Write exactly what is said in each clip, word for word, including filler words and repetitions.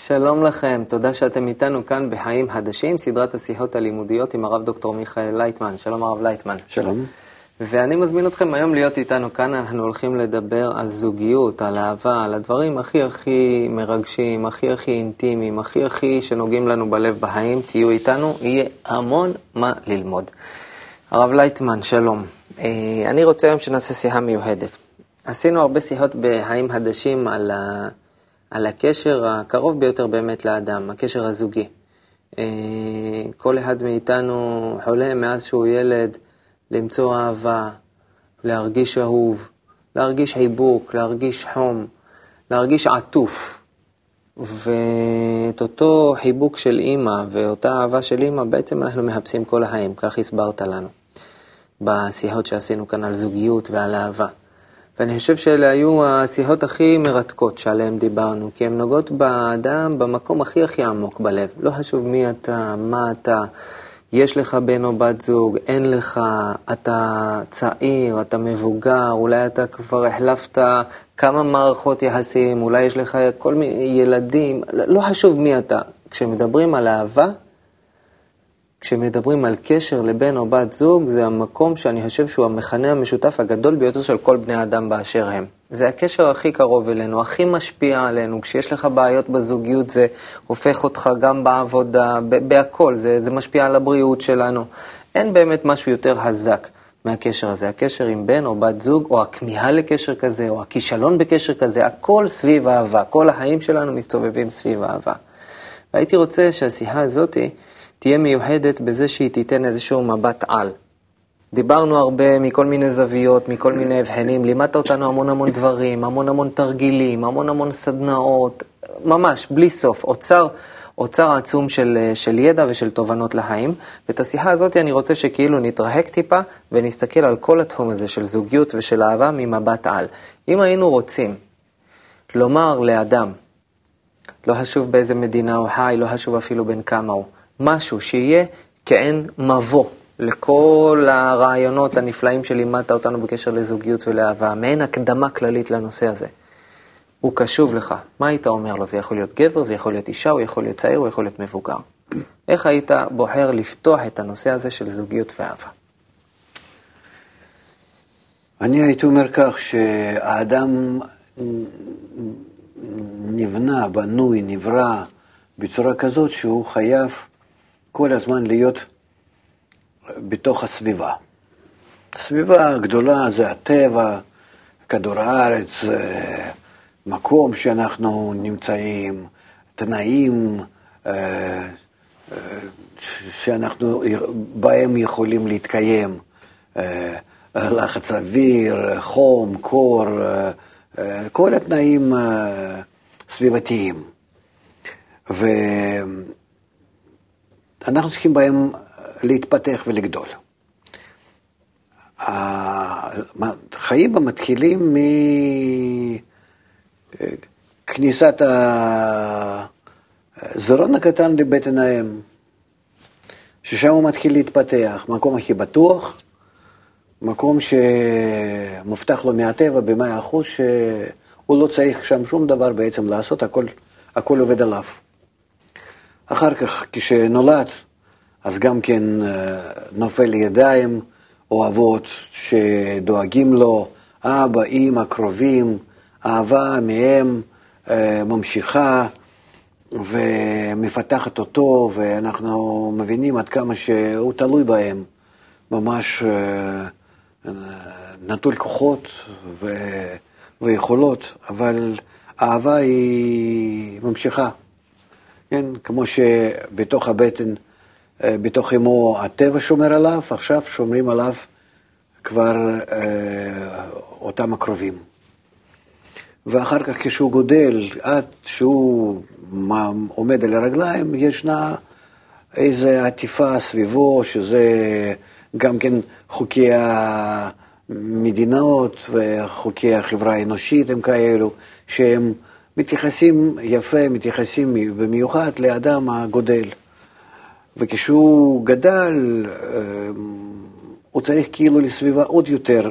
שלום לכם, תודה שאתם איתנו כאן בחיים חדשים, סדרת השיחות הלימודיות עם הרב דוקטור מיכאל לייטמן. שלום הרב לייטמן. שלום. ואני מזמין אתכם היום להיות איתנו כאן, אנחנו הולכים לדבר על זוגיות, על אהבה, על הדברים הכי הכי מרגשים, הכי הכי אינטימיים, הכי הכי שנוגעים לנו בלב בחיים. תהיו איתנו, יהיה המון מה ללמוד. הרב לייטמן, שלום. אני רוצה היום שנעשה שיחה מיוחדת. עשינו הרבה שיחות בחיים חדשים על ה... על הקשר הקרוב ביותר באמת לאדם, הקשר הזוגי. כל אחד מאיתנו חולם מאז שהוא ילד למצוא אהבה, להרגיש אהוב, להרגיש חיבוק, להרגיש חום, להרגיש עטוף. ואת אותו חיבוק של אמא ואותה אהבה של אמא בעצם אנחנו מחפשים כל החיים, כך הסברת לנו בשיחות שעשינו כאן על זוגיות ועל אהבה. ואני חושב שאלה היו השיחות הכי מרתקות שעליהן דיברנו, כי הן נוגעות באדם במקום הכי הכי עמוק בלב. לא חשוב מי אתה, מה אתה, יש לך בן או בת זוג, אין לך, אתה צעיר, אתה מבוגר, אולי אתה כבר החלפת כמה מערכות יחסים, אולי יש לך כל מיני ילדים, לא חשוב מי אתה. כשמדברים על אהבה, כשמדברים על קשר לבן או בת זוג, זה המקום שאני חושב שהוא המכנה המשותף הגדול ביותר של כל בני אדם באשר הם. זה הקשר הכי קרוב אלינו, הכי משפיע עלינו. כשיש לך בעיות בזוגיות, זה הופך אותך גם בעבודה, בהכל, זה, זה משפיע על הבריאות שלנו. אין באמת משהו יותר חזק מהקשר הזה. הקשר עם בן או בת זוג, או הכמיהה לקשר כזה, או הכישלון בקשר כזה, הכל סביב אהבה. כל החיים שלנו מסתובבים סביב אהבה. והייתי רוצה שהשיחה הזאת תהיה מיוחדת בזה שהיא תיתן איזשהו מבט על. דיברנו הרבה מכל מיני זוויות, מכל מיני הבחנים, לימדת אותנו המון המון דברים, המון המון תרגילים, המון המון סדנאות, ממש בלי סוף, אוצר, אוצר עצום של, של ידע ושל תובנות לחיים. ואת השיחה הזאת אני רוצה שכאילו נתרחק טיפה ונסתכל על כל התחום הזה של זוגיות ושל אהבה ממבט על. אם היינו רוצים לומר לאדם, לא חשוב באיזה מדינה הוא חי, לא חשוב אפילו בין כמה הוא, משהו שיהיה כאין מבוא לכל הרעיונות הנפלאים שלימדת אותנו בקשר לזוגיות ולאהבה, מעין הקדמה כללית לנושא הזה. הוא קשוב לך. מה היית אומר לו? זה יכול להיות גבר, זה יכול להיות אישה, הוא יכול להיות צעיר, הוא יכול להיות מבוגר. איך היית בוחר לפתוח את הנושא הזה של זוגיות ואהבה? אני הייתי אומר כך שהאדם נבנה, בנוי, נברא בצורה כזאת שהוא חייב כל הזמן להיות בתוך הסביבה. הסביבה הגדולה זה הטבע, כדור הארץ, מקום שאנחנו נמצאים, תנאים שאנחנו בהם יכולים להתקיים, לחץ אוויר, חום, קור, כל התנאים סביבתיים. ואנחנו צריכים בהם להתפתח ולגדול. החיים מתחילים מכניסת הזרון הקטן לבטן האם, ששם הוא מתחיל להתפתח, מקום הכי בטוח, מקום שמובטח לו מהטבע במאה אחוז, שהוא לא צריך שם שום דבר בעצם לעשות, הכל, הכל עובד עליו. אחר כך כשנולד, אז גם כן נופל לידיים, אוהבות שדואגים לו, אבא, אמא, קרובים, אהבה מהם ממשיכה ומפתחת אותו, ואנחנו מבינים עד כמה שהוא תלוי בהם, ממש נטול כוחות ו... ויכולות, אבל האהבה היא ממשיכה. כן? כמו שבתוך הבטן, בתוך אמו הטבע שומר עליו, עכשיו שומרים עליו כבר אה, אותם הקרובים. ואחר כך כשהוא גודל, עד שהוא עומד על הרגליים, ישנה איזו עטיפה סביבו, שזה גם כן חוקי המדינות וחוקי החברה האנושית הם כאלו, שהם מתייחסים יפה, מתייחסים במיוחד לאדם הגודל. וכשהוא גדל, הוא צריך כאילו לסביבה עוד יותר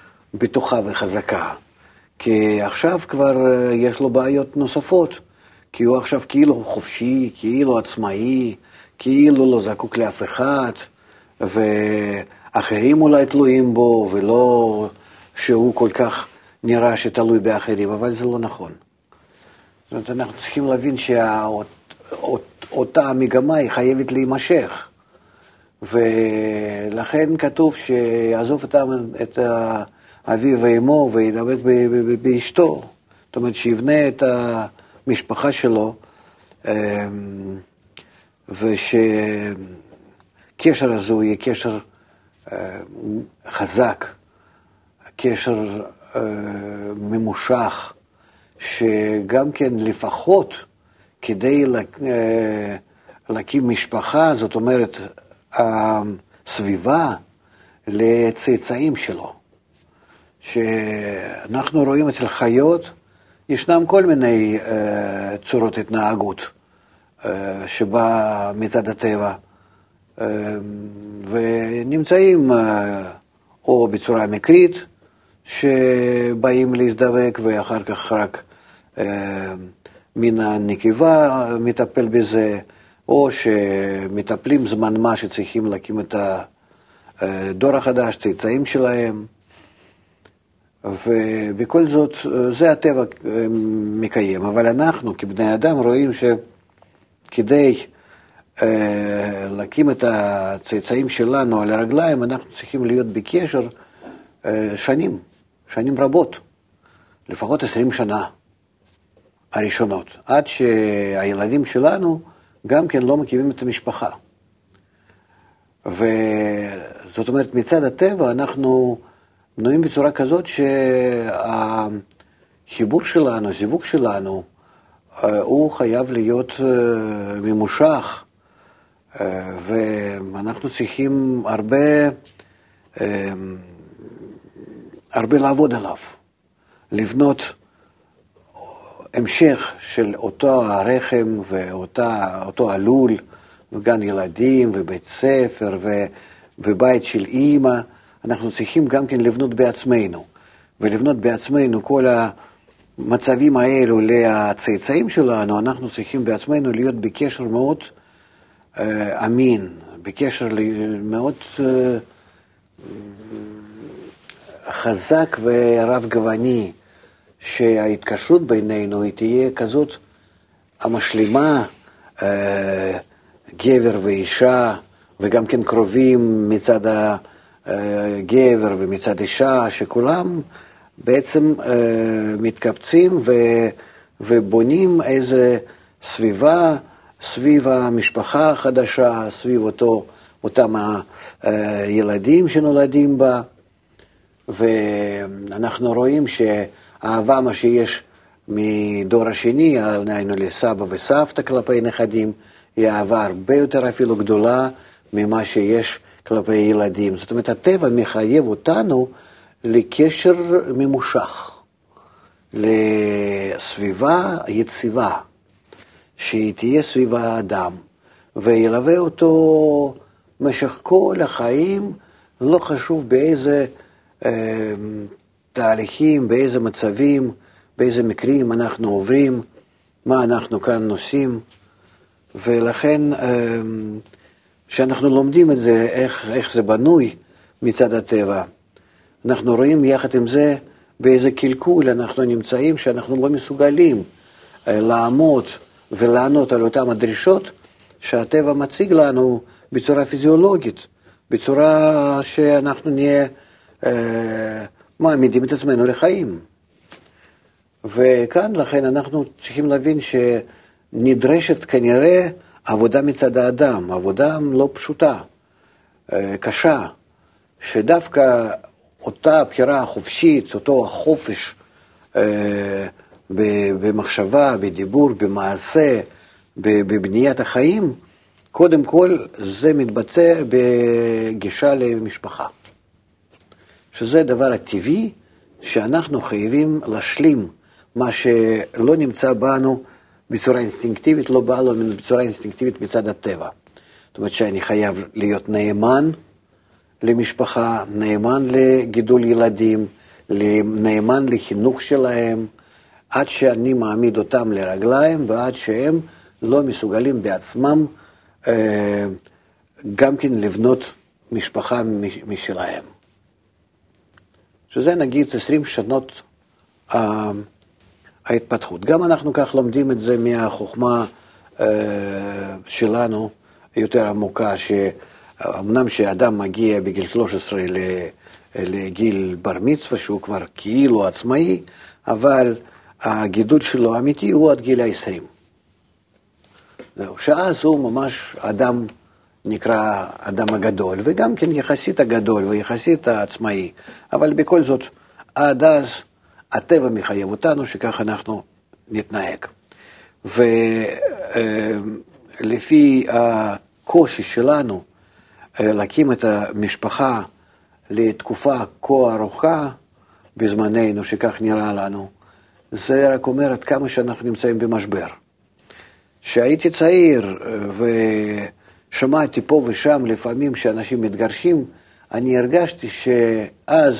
בטוחה וחזקה. כי עכשיו כבר יש לו בעיות נוספות, כי הוא עכשיו כאילו חופשי, כאילו עצמאי, כאילו לא זקוק לאף אחד, ואחרים אולי תלויים בו, ולא שהוא כל כך נראה שתלוי באחרים, אבל זה לא נכון. זאת אומרת, אנחנו צריכים להבין שאותה המגמה היא חייבת להימשך, ולכן כתוב שיעזוב את אביו ואמו וידבק באשתו, זאת אומרת שיבנה את המשפחה שלו, ושקשר הזו יהיה קשר חזק, קשר ממושך, שגם כן לפחות כדי להקים משפחה, זאת אומרת הסביבה לצאצאים שלו. שאנחנו רואים אצל חיות, ישנם כל מיני צורות התנהגות שבא מצד הטבע, ונמצאים או בצורה מקרית, שבאים להזדווק ואחר כך רק מן הנקבה מטפל בזה, או שמטפלים זמן מה שצריכים להקים את הדור החדש, צאצאים שלהם, ובכל זאת זה הטבע מקיים. אבל אנחנו כבני אדם רואים שכדי להקים את הצאצאים שלנו על הרגליים, אנחנו צריכים להיות בקשר שנים, שנים רבות, לפחות עשרים שנה הראשונות, עד שהילדים שלנו גם כן לא מקימים את המשפחה. וזאת אומרת, מצד הטבע אנחנו בנויים בצורה כזאת שהחיבור שלנו, הזיווג שלנו, הוא חייב להיות ממושך, ואנחנו צריכים הרבה, הרבה לעבוד עליו, לבנות המשך של אותו הרחם ואותו הלול, וגן ילדים ובית ספר ובית של אימא. אנחנו צריכים גם כן לבנות בעצמנו, ולבנות בעצמנו כל המצבים האלו לצאצאים שלנו. אנחנו צריכים בעצמנו להיות בקשר מאוד uh, אמין, בקשר מאוד uh, חזק ורב גווני, שההתקשרות בינינו היא תהיה כזאת המשלימה, uh, גבר ואישה, וגם כן קרובים מצד ה... גבר ומצד אישה, שכולם בעצם מתקבצים ובונים איזה סביבה, סביב המשפחה החדשה, סביב אותו, אותם הילדים שנולדים בה, ואנחנו רואים שהאהבה מה שיש מדור השני, היינו לסבא וסבתא כלפי נכדים, היא אהבה הרבה יותר אפילו גדולה ממה שיש כלפי ילדים. זאת אומרת, הטבע מחייב אותנו לקשר ממושך, לסביבה יציבה, שהיא תהיה סביב האדם, וילווה אותו משך כל החיים, לא חשוב באיזה אה, תהליכים, באיזה מצבים, באיזה מקרים אנחנו עוברים, מה אנחנו כאן עושים, ולכן אה, שאנחנו לומדים את זה, איך, איך זה בנוי מצד הטבע. אנחנו רואים יחד עם זה באיזה קלקול אנחנו נמצאים, שאנחנו לא מסוגלים לעמוד ולענות על אותם הדרישות שהטבע מציג לנו בצורה פיזיולוגית, בצורה שאנחנו נהיה אה, מעמידים את עצמנו לחיים. וכאן לכן אנחנו צריכים להבין שנדרשת כנראה עבודה מצד האדם, עבודה לא פשוטה, קשה, שדווקא אותה הבחירה החופשית, אותו החופש במחשבה, בדיבור, במעשה, בבניית החיים, קודם כל זה מתבטא בגישה למשפחה. שזה דבר הטבעי שאנחנו חייבים להשלים מה שלא נמצא בנו בצורה אינסטינקטיבית, לא בא לו בצורה אינסטינקטיבית מצד הטבע. זאת אומרת שאני חייב להיות נאמן למשפחה, נאמן לגידול ילדים, נאמן לחינוך שלהם, עד שאני מעמיד אותם לרגליים, ועד שהם לא מסוגלים בעצמם אה, גם כן לבנות משפחה משלהם. שזה נגיד עשרים שנות אה, ההתפתחות. גם אנחנו כך לומדים את זה מהחוכמה אה, שלנו, יותר עמוקה, שאומנם שאדם מגיע בגיל שלוש עשרה לגיל בר מצווה, שהוא כבר כאילו עצמאי, אבל הגידול שלו האמיתי הוא עד גיל העשרים. שאז הוא ממש אדם נקרא אדם הגדול, וגם כן יחסית הגדול ויחסית העצמאי, אבל בכל זאת עד אז הטבע מחייב אותנו שכך אנחנו נתנהג. ולפי הקושי שלנו להקים את המשפחה לתקופה כה ארוכה בזמננו, שכך נראה לנו, זה רק אומר עד כמה שאנחנו נמצאים במשבר. שהייתי צעיר ושמעתי פה ושם לפעמים שאנשים מתגרשים, אני הרגשתי שאז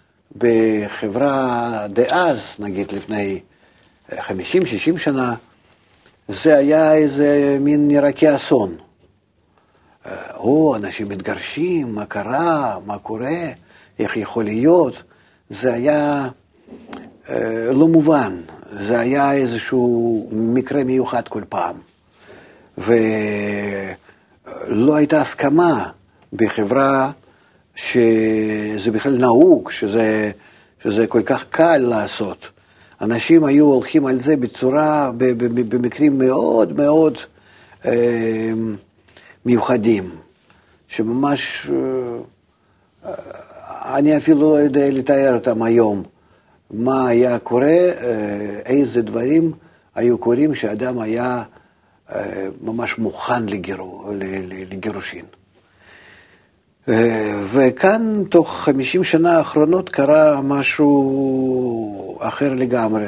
בחברה דאז, נגיד לפני חמישים שישים שנה, זה היה איזה מין נראה כאסון. או, אנשים מתגרשים, מה קרה, מה קורה, איך יכול להיות. זה היה אה, לא מובן, זה היה איזשהו מקרה מיוחד כל פעם. ולא הייתה הסכמה בחברה שזה בכלל נהוג, שזה, שזה כל כך קל לעשות. אנשים היו הולכים על זה בצורה, במקרים מאוד מאוד אה, מיוחדים, שממש, אה, אני אפילו לא יודע לתאר אותם היום, מה היה קורה, אה, איזה דברים היו קורים שאדם היה אה, ממש מוכן לגירו, לגירושין. וכאן תוך חמישים שנה האחרונות קרה משהו אחר לגמרי,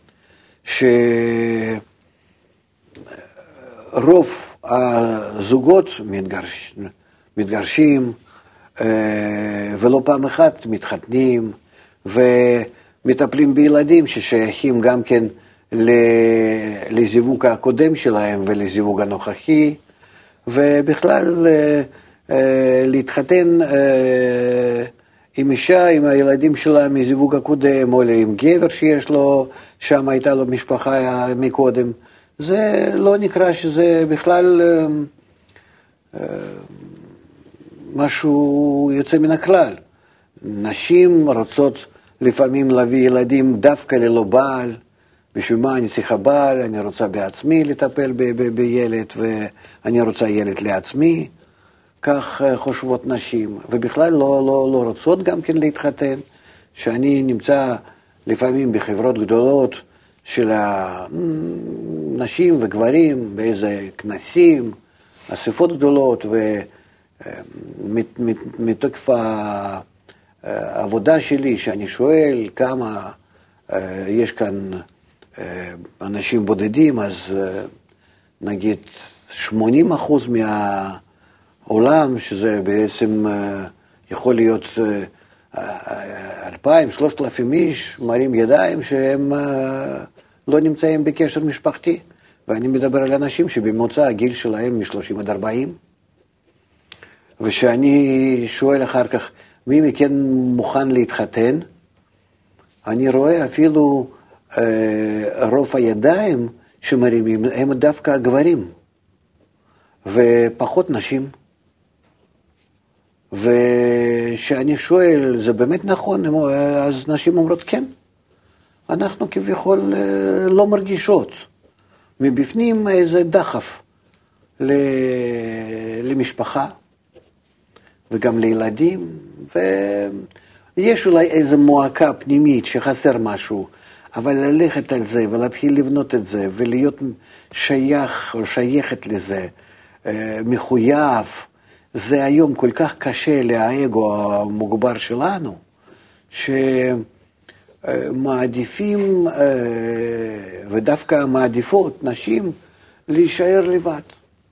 שרוב הזוגות מתגרש, מתגרשים ולא פעם אחת מתחתנים ומטפלים בילדים ששייכים גם כן לזיווג הקודם שלהם ולזיווג הנוכחי, ובכלל להתחתן עם אישה, עם הילדים שלה מזיווג הקודם, או עם גבר שיש לו, שם הייתה לו משפחה מקודם. זה לא נקרא שזה בכלל משהו יוצא מן הכלל. נשים רוצות לפעמים להביא ילדים דווקא ללא בעל, בשביל מה אני צריכה בעל, אני רוצה בעצמי לטפל ב- ב- בילד, ואני רוצה ילד לעצמי. כך חושבות נשים, ובכלל לא, לא, לא רוצות גם כן להתחתן, שאני נמצא לפעמים בחברות גדולות של נשים וגברים, באיזה כנסים, אספות גדולות, ומתוקף העבודה שלי, שאני שואל כמה יש כאן אנשים בודדים, אז נגיד שמונים אחוז מה... עולם, שזה בעצם יכול להיות אלפיים, שלושת אלפים איש, מרים ידיים שהם לא נמצאים בקשר משפחתי. ואני מדבר על אנשים שבמוצא הגיל שלהם מ-שלושים עד ארבעים. ושאני שואל אחר כך, מי מכן מוכן להתחתן? אני רואה אפילו רוב הידיים שמרימים, הם דווקא גברים, ופחות נשים. ושאני שואל, זה באמת נכון? אז נשים אומרות כן. אנחנו כביכול לא מרגישות. מבפנים איזה דחף למשפחה, וגם לילדים, ויש אולי איזו מועקה פנימית שחסר משהו, אבל ללכת על זה ולהתחיל לבנות את זה, ולהיות שייך או שייכת לזה, מחויב, זה היום כל כך קשה לאגו המוגבר שלנו, שמעדיפים, ודווקא מעדיפות נשים, להישאר לבד.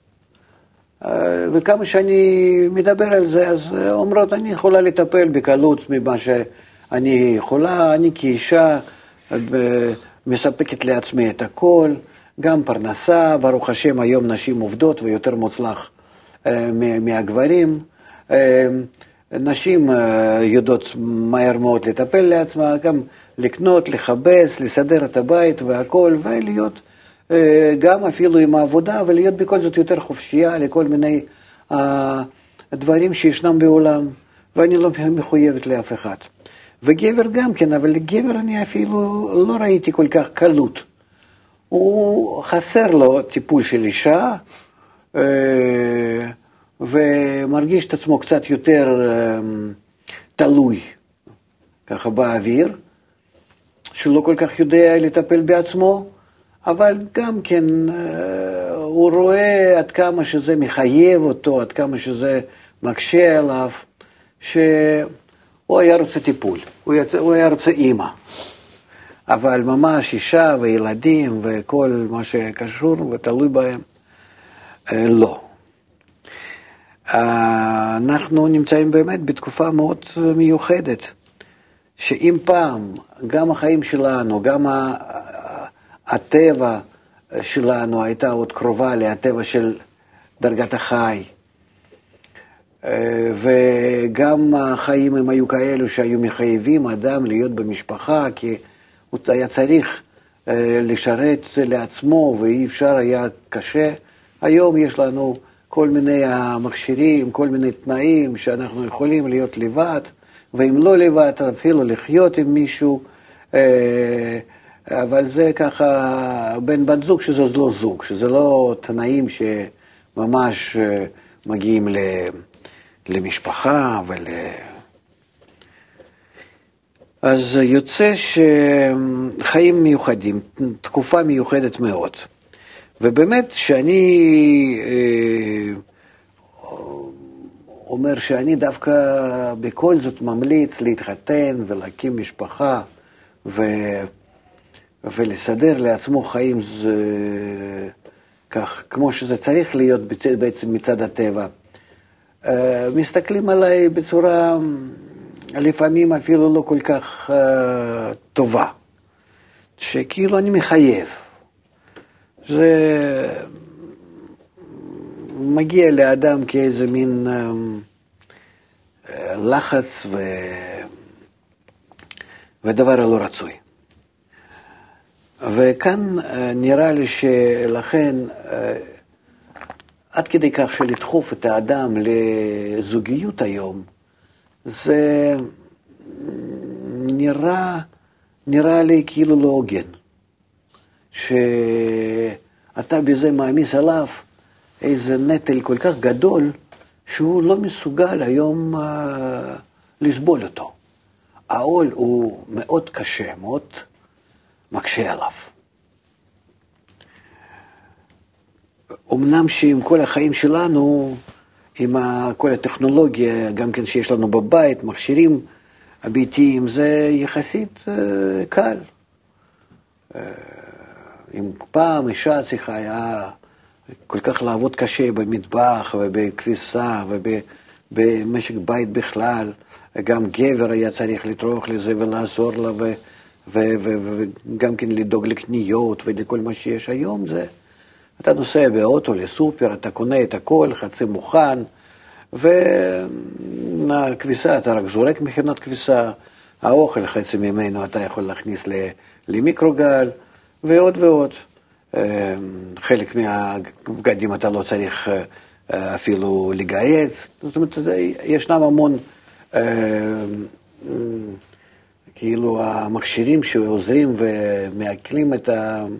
וכמה שאני מדבר על זה, אז אומרות, אני יכולה לטפל בקלות ממה שאני יכולה, אני כאישה מספקת לעצמי את הכל, גם פרנסה, ברוך השם היום נשים עובדות ויותר מוצלח מהגברים, נשים יודעות מהר מאוד לטפל לעצמה, גם לקנות, לחבס, לסדר את הבית והכל, ולהיות גם אפילו עם העבודה, ולהיות בכל זאת יותר חופשייה לכל מיני דברים שישנם בעולם, ואני לא מחויבת לאף אחד. וגבר גם כן, אבל לגבר אני אפילו לא ראיתי כל כך קלות. הוא חסר לו טיפול של אישה, ומרגיש את עצמו קצת יותר תלוי, ככה באוויר, שלא כל כך יודע לטפל בעצמו, אבל גם כן הוא רואה עד כמה שזה מחייב אותו, עד כמה שזה מקשה עליו, שהוא היה רוצה טיפול, הוא היה רוצה אימא. אבל ממש אישה וילדים וכל מה שקשור ותלוי בהם, לא. אנחנו נמצאים באמת בתקופה מאוד מיוחדת, שאם פעם גם החיים שלנו, גם הטבע שלנו הייתה עוד קרובה לטבע של דרגת החי, וגם החיים הם היו כאלו שהיו מחייבים אדם להיות במשפחה, כי הוא היה צריך לשרת לעצמו ואי אפשר היה קשה. היום יש לנו כל מיני מכשירים, כל מיני תנאים שאנחנו יכולים להיות לבד, ואם לא לבד אפילו לחיות עם מישהו, אבל זה ככה בין בת זוג שזה לא זוג, שזה לא תנאים שממש מגיעים למשפחה ול... אז יוצא שחיים מיוחדים, תקופה מיוחדת מאוד. ובאמת שאני אומר שאני דווקא בכל זאת ממליץ להתחתן ולהקים משפחה ו... ולסדר לעצמו חיים זה... כך, כמו שזה צריך להיות בעצם מצד הטבע. מסתכלים עליי בצורה לפעמים אפילו לא כל כך uh, טובה, שכאילו אני מחייב. זה מגיע לאדם כאיזה מין uh, לחץ ו... ודבר לא רצוי. וכאן uh, נראה לי שלכן uh, עד כדי כך שלדחוף את האדם לזוגיות היום, זה נראה, נראה לי כאילו לא הוגן. שאתה בזה מעמיס עליו איזה נטל כל כך גדול, שהוא לא מסוגל היום uh, לסבול אותו. העול הוא מאוד קשה, מאוד מקשה עליו. אמנם שעם כל החיים שלנו, עם כל הטכנולוגיה, גם כן שיש לנו בבית, מכשירים הביתיים, זה יחסית קל. אם פעם אישה צריכה היה כל כך לעבוד קשה במטבח ובכביסה ובמשק בית בכלל, גם גבר היה צריך לטרוח לזה ולעזור לה ו, ו, ו, וגם כן לדאוג לקניות ולכל מה שיש היום, זה אתה נוסע באוטו לסופר, אתה קונה את הכל, חצי מוכן, והכביסה, אתה רק זורק מכינת כביסה, האוכל, חצי ממנו אתה יכול להכניס למיקרוגל, ועוד ועוד. חלק מהבגדים אתה לא צריך אפילו לגייס. זאת אומרת, ישנם המון כאילו המכשירים שעוזרים ומעכלים את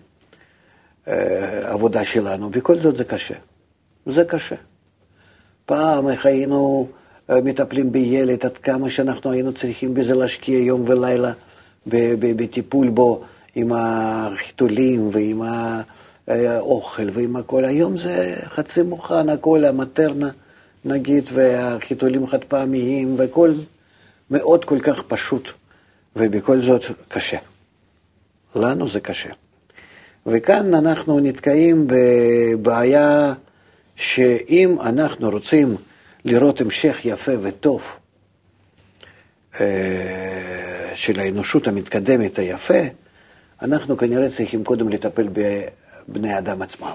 העבודה שלנו. בכל זאת זה קשה. זה קשה. פעם איך היינו מטפלים בילד, עד כמה שאנחנו היינו צריכים בזה להשקיע יום ולילה בטיפול בו, עם החיתולים ועם האוכל ועם הכל. היום זה חצי מוכן, הכל המטרנה נגיד, והחיתולים חד פעמיים, וכל מאוד כל כך פשוט, ובכל זאת קשה. לנו זה קשה. וכאן אנחנו נתקעים בבעיה שאם אנחנו רוצים לראות המשך יפה וטוב של האנושות המתקדמת היפה, אנחנו כנראה צריכים קודם לטפל בבני אדם עצמם.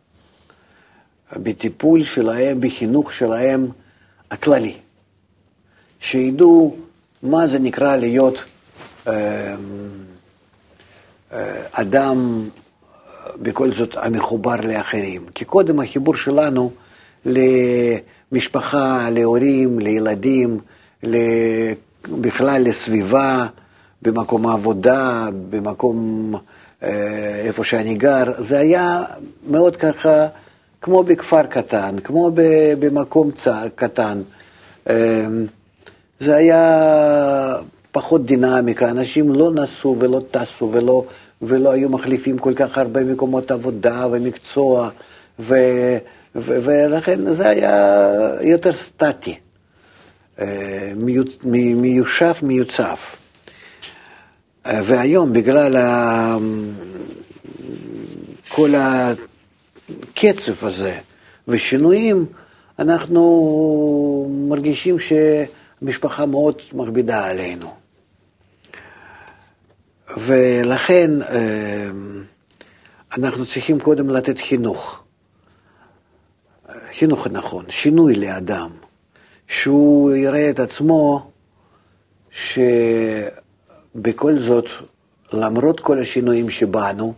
בטיפול שלהם, בחינוך שלהם הכללי. שידעו מה זה נקרא להיות אה, אה, אדם בכל זאת המחובר לאחרים. כי קודם החיבור שלנו למשפחה, להורים, לילדים, בכלל לסביבה, במקום העבודה, במקום אה, איפה שאני גר, זה היה מאוד ככה, כמו בכפר קטן, כמו במקום צע, קטן. אה, זה היה פחות דינמיקה, אנשים לא נסו ולא טסו ולא, ולא היו מחליפים כל כך הרבה מקומות עבודה ומקצוע, ו, ו, ולכן זה היה יותר סטטי, מיושב, מיוצב. והיום בגלל כל הקצב הזה ושינויים, אנחנו מרגישים שהמשפחה מאוד מכבידה עלינו. ולכן אנחנו צריכים קודם לתת חינוך. חינוך נכון, שינוי לאדם, שהוא יראה את עצמו שבכל זאת, למרות כל השינויים שבאנו,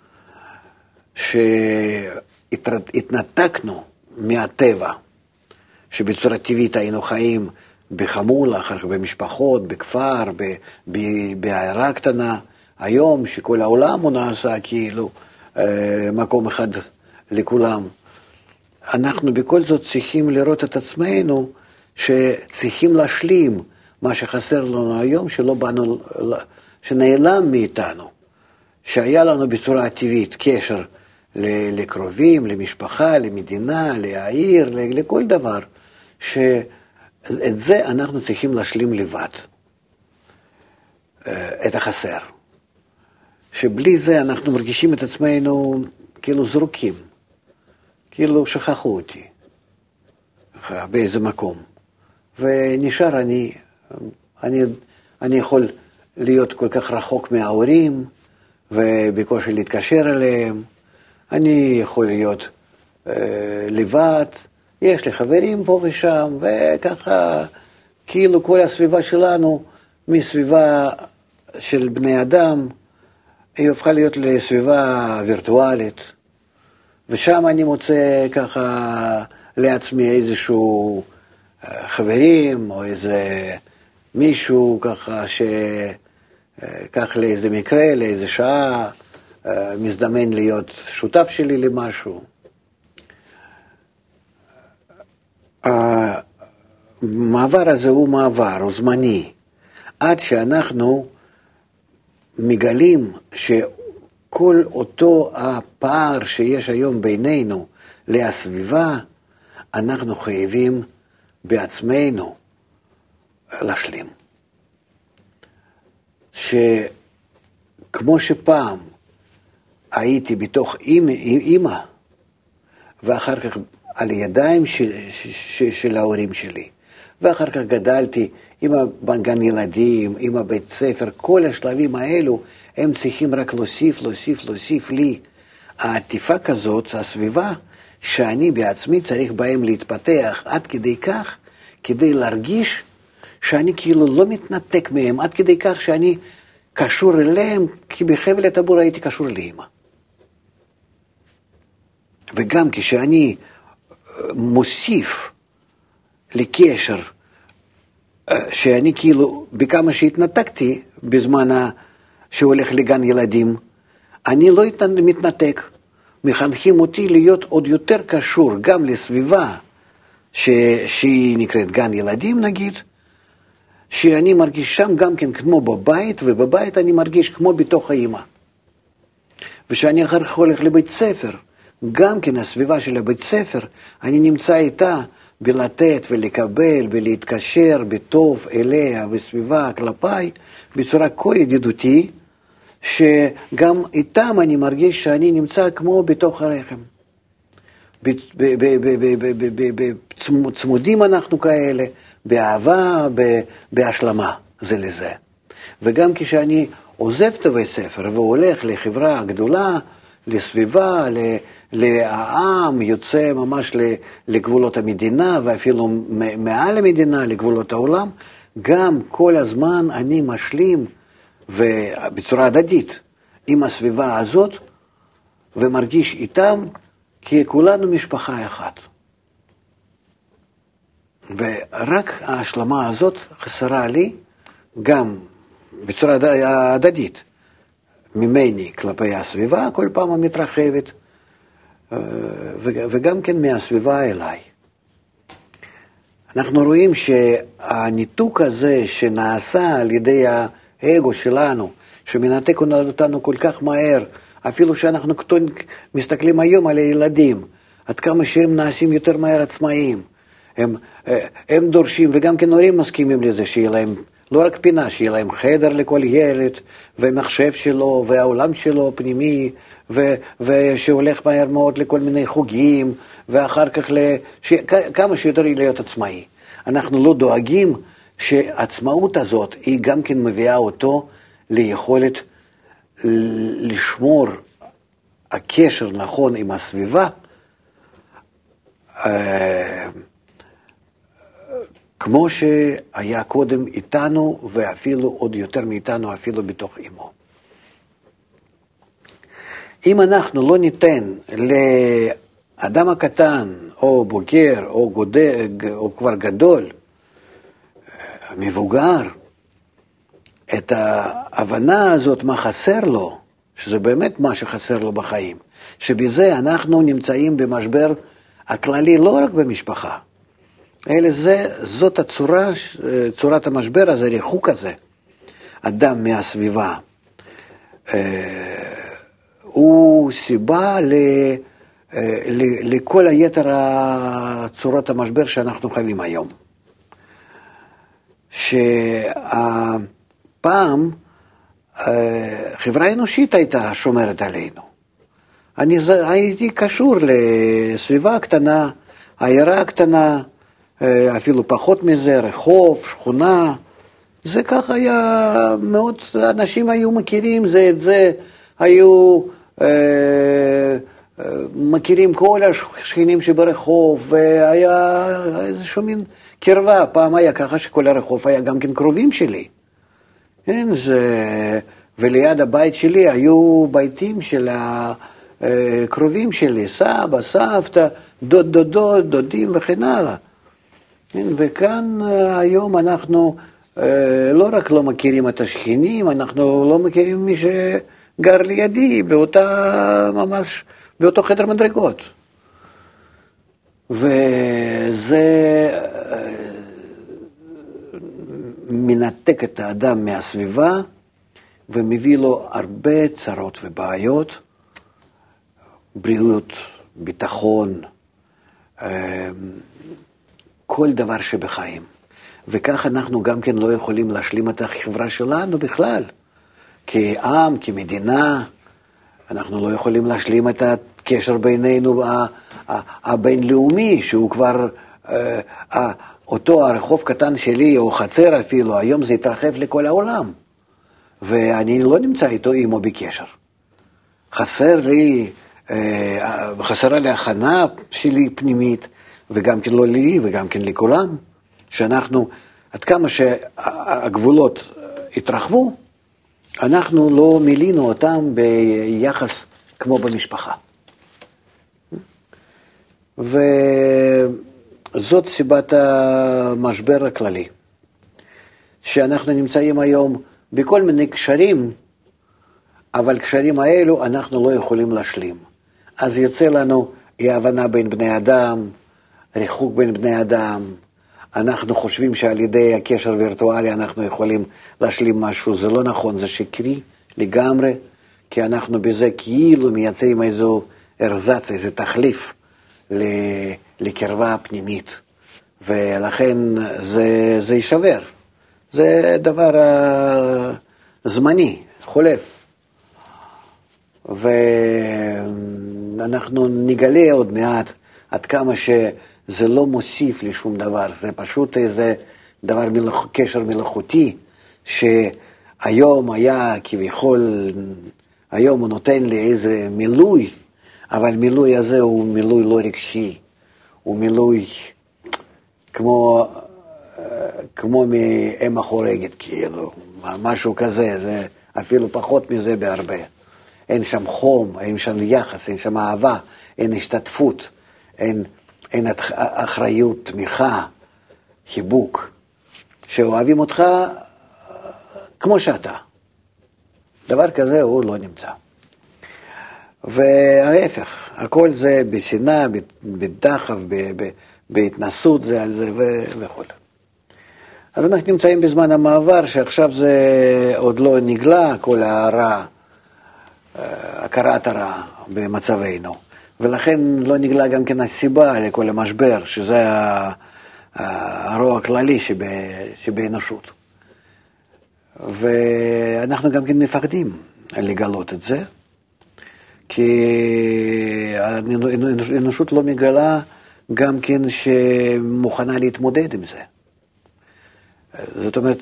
שהתנתקנו מהטבע, שבצורה טבעית היינו חיים בחמולה, אחר כך במשפחות, בכפר, בעיירה קטנה, היום שכל העולם הוא נעשה כאילו מקום אחד לכולם. אנחנו בכל זאת צריכים לראות את עצמנו שצריכים להשלים מה שחסר לנו היום, שלא באנו, שנעלם מאיתנו, שהיה לנו בצורה טבעית קשר לקרובים, למשפחה, למדינה, לעיר, לכל דבר, שאת זה אנחנו צריכים להשלים לבד, את החסר. שבלי זה אנחנו מרגישים את עצמנו כאילו זרוקים, כאילו שכחו אותי באיזה מקום. ונשאר אני, אני, אני יכול להיות כל כך רחוק מההורים, ובקושי להתקשר אליהם, אני יכול להיות אה, לבד, יש לי חברים פה ושם, וככה, כאילו כל הסביבה שלנו, מסביבה של בני אדם, היא הופכה להיות לסביבה וירטואלית, ושם אני מוצא ככה לעצמי איזשהו חברים, או איזה מישהו ככה שכך לאיזה מקרה, לאיזה שעה, מזדמן להיות שותף שלי למשהו. המעבר הזה הוא מעבר, הוא זמני, עד שאנחנו מגלים שכל אותו הפער שיש היום בינינו לסביבה, אנחנו חייבים בעצמנו להשלים. שכמו שפעם הייתי בתוך אימא, ואחר כך על ידיים של, של, של ההורים שלי, ואחר כך גדלתי עם בגן ילדים, עם הבית ספר, כל השלבים האלו, הם צריכים רק להוסיף, להוסיף, להוסיף לי. העטיפה כזאת, הסביבה, שאני בעצמי צריך בהם להתפתח עד כדי כך, כדי להרגיש שאני כאילו לא מתנתק מהם, עד כדי כך שאני קשור אליהם, כי בחבל הטבור הייתי קשור לאמא. וגם כשאני מוסיף לקשר, שאני כאילו, בכמה שהתנתקתי בזמן שהולך לגן ילדים, אני לא מתנתק. מחנכים אותי להיות עוד יותר קשור גם לסביבה ש... שהיא נקראת גן ילדים נגיד, שאני מרגיש שם גם כן כמו בבית, ובבית אני מרגיש כמו בתוך האמא. ושאני אחר כך הולך לבית ספר, גם כן הסביבה של הבית ספר, אני נמצא איתה בלתת ולקבל ולהתקשר בטוב אליה וסביבה כלפיי, בצורה כה ידידותי, שגם איתם אני מרגיש שאני נמצא כמו בתוך הרחם. בצמודים אנחנו כאלה, באהבה, בהשלמה זה לזה. וגם כשאני עוזב את בית ספר והולך לחברה גדולה, לסביבה, לעם, יוצא ממש לגבולות המדינה, ואפילו מעל המדינה, לגבולות העולם, גם כל הזמן אני משלים, ובצורה הדדית, עם הסביבה הזאת, ומרגיש איתם, כי כולנו משפחה אחת. ורק ההשלמה הזאת חסרה לי, גם בצורה הדדית, ממני כלפי הסביבה, כל פעם המתרחבת, וגם כן מהסביבה אליי. אנחנו רואים שהניתוק הזה שנעשה על ידי האגו שלנו, שמנתק אותנו כל כך מהר, אפילו שאנחנו מסתכלים היום על הילדים, עד כמה שהם נעשים יותר מהר עצמאיים, הם, הם דורשים, וגם כן הורים מסכימים לזה, שיהיה להם לא רק פינה, שיהיה להם חדר לכל ילד, ומחשב שלו, והעולם שלו פנימי, ו, ושהולך מהר מאוד לכל מיני חוגים, ואחר כך ש, כמה שיותר להיות עצמאי. אנחנו לא דואגים שהעצמאות הזאת, היא גם כן מביאה אותו ליכולת לשמור הקשר נכון עם הסביבה, כמו שהיה קודם איתנו, ואפילו עוד יותר מאיתנו, אפילו בתוך אמו. אם אנחנו לא ניתן לאדם הקטן, או בוגר, או גודג, או כבר גדול, מבוגר, את ההבנה הזאת, מה חסר לו, שזה באמת מה שחסר לו בחיים, שבזה אנחנו נמצאים במשבר הכללי, לא רק במשפחה, אלא זה, זאת הצורה, צורת המשבר הזה, ריחוק הזה, אדם מהסביבה, הוא סיבה ל, ל, לכל היתר צורת המשבר שאנחנו חווים היום. שפעם חברה אנושית הייתה שומרת עלינו. אני הייתי קשור לסביבה קטנה, עיירה קטנה, אפילו פחות מזה, רחוב, שכונה. זה ככה היה מאוד, אנשים היו מכירים זה את זה, היו אה, מכירים כל השכנים שברחוב, והיה איזשהו מין קרבה. פעם היה ככה שכל הרחוב היה גם כן קרובים שלי. כן, זה, וליד הבית שלי היו ביתים של הקרובים שלי, סבא, סבתא, דוד, דוד, דוד, דודים וכן הלאה. כן, וכאן היום אנחנו לא רק לא מכירים את השכנים, אנחנו לא מכירים מי שגר לידי באותה, ממש, באותו חדר מדרגות. וזה מנתק את האדם מהסביבה, ומביא לו הרבה צרות ובעיות, בריאות, ביטחון, כל דבר שבחיים. וכך אנחנו גם כן לא יכולים להשלים את החברה שלנו בכלל. כעם, כמדינה, אנחנו לא יכולים להשלים את הקשר בינינו הבינלאומי, שהוא כבר, אותו הרחוב קטן שלי, או חצר אפילו, היום זה התרחב לכל העולם. ואני לא נמצא איתו עמו בקשר. חסר לי, חסרה לי הכנה שלי פנימית, וגם כן לא לי, וגם כן לכולם, שאנחנו, עד כמה שהגבולות התרחבו, אנחנו לא מילינו אותם ביחס כמו במשפחה. וזאת סיבת המשבר הכללי, שאנחנו נמצאים היום בכל מיני קשרים, אבל קשרים האלו אנחנו לא יכולים להשלים. אז יוצא לנו אי הבנה בין בני אדם, ריחוק בין בני אדם, אנחנו חושבים שעל ידי הקשר וירטואלי אנחנו יכולים להשלים משהו, זה לא נכון, זה שקרי לגמרי, כי אנחנו בזה כאילו מייצרים איזו הרזציה, איזה תחליף לקרבה פנימית, ולכן זה, זה יישבר. זה דבר זמני, חולף. ואנחנו נגלה עוד מעט עד כמה שזה לא מוסיף לי שום דבר, זה פשוט איזה דבר מלאכ... קשר מלאכותי, היום היה כביכול, היום הוא נותן לי איזה מילוי, אבל מילוי הזה הוא מילוי לא רגשי, הוא מילוי כמו, כמו מאם החורגת, כאילו, משהו כזה, זה אפילו פחות מזה בהרבה. אין שם חום, אין שם יחס, אין שם אהבה, אין השתתפות, אין, אין אחריות, תמיכה, חיבוק, שאוהבים אותך כמו שאתה. דבר כזה הוא לא נמצא. וההפך, הכל זה בשנאה, בדחף, בהתנסות זה על זה וכו'. אז אנחנו נמצאים בזמן המעבר, שעכשיו זה עוד לא נגלה, כל הרע, הכרת הרע במצבנו. ולכן לא נגלה גם כן הסיבה לכל המשבר, שזה הרוע הכללי שבאנושות. ואנחנו גם כן מפחדים לגלות את זה, כי האנושות לא מגלה גם כן שמוכנה להתמודד עם זה. זאת אומרת,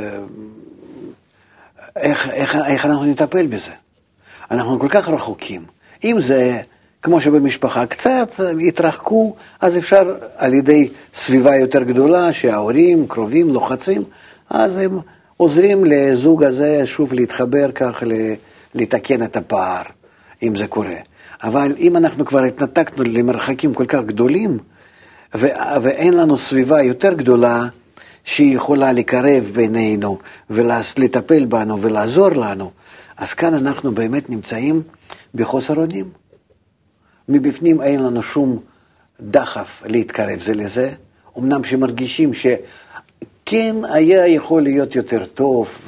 איך, איך, איך אנחנו נטפל בזה? אנחנו כל כך רחוקים. אם זה, כמו שבמשפחה, קצת התרחקו, אז אפשר על ידי סביבה יותר גדולה, שההורים, קרובים, לוחצים, אז הם עוזרים לזוג הזה שוב להתחבר כך, לתקן את הפער, אם זה קורה. אבל אם אנחנו כבר התנתקנו למרחקים כל כך גדולים, ואין לנו סביבה יותר גדולה, שהיא יכולה לקרב בינינו, ולטפל בנו ולעזור לנו, אז כאן אנחנו באמת נמצאים בחוסר אונים. מבפנים אין לנו שום דחף להתקרב זה לזה, אמנם שמרגישים שכן היה יכול להיות יותר טוב,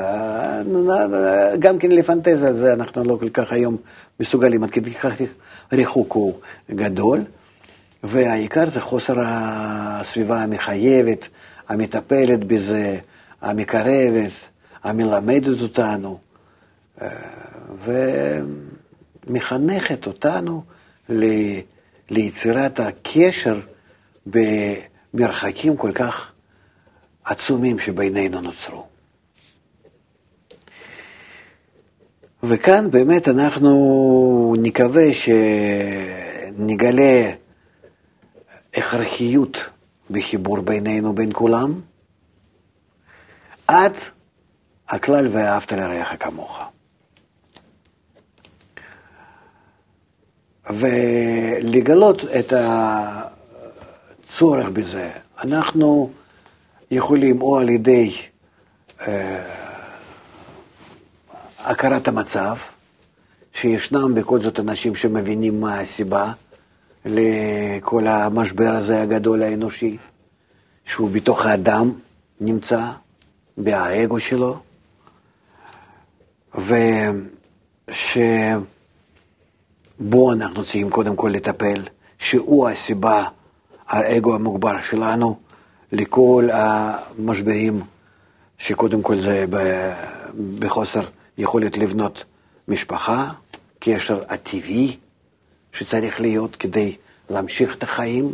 גם כן לפנטז על זה, אנחנו לא כל כך היום מסוגלים, עד כדי כך ריחוק הוא גדול, והעיקר זה חוסר הסביבה המחייבת, המטפלת בזה, המקרבת, המלמדת אותנו, ומחנכת אותנו ליצירת הקשר במרחקים כל כך עצומים שבינינו נוצרו. וכאן באמת אנחנו נקווה שנגלה הכרחיות בחיבור בינינו בין כולם, עד הכלל ואהבת לרעך כמוך. ולגלות את הצורך בזה, אנחנו יכולים או על ידי אה, הכרת המצב, שישנם בכל זאת אנשים שמבינים מה הסיבה לכל המשבר הזה הגדול האנושי, שהוא בתוך האדם נמצא, באגו שלו, ושבו אנחנו צריכים קודם כל לטפל, שהוא הסיבה, האגו המוגבר שלנו, לכל המשברים, שקודם כל זה בחוסר יכולת לבנות משפחה, קשר הטבעי שצריך להיות כדי להמשיך את החיים,